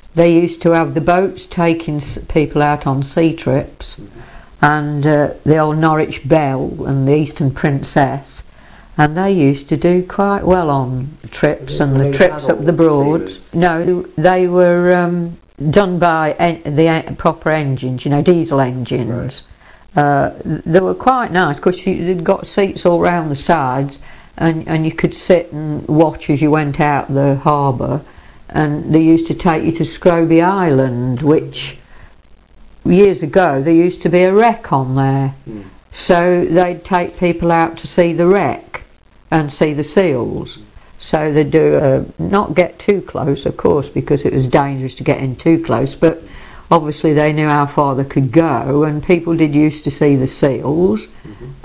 they used to have the boats taking people out on sea trips, and the old Norwich Belle and the Eastern Princess, and they used to do quite well on trips and the trips up the Broads. No, they were done by the proper engines, you know, diesel engines. Right. They were quite nice because you'd got seats all round the sides, and you could sit and watch as you went out the harbour. And they used to take you to Scroby Island, which years ago there used to be a wreck on there. So they'd take people out to see the wreck and see the seals. So they'd do not get too close, of course, because it was dangerous to get in too close, but obviously they knew how far they could go, and people did used to see the seals.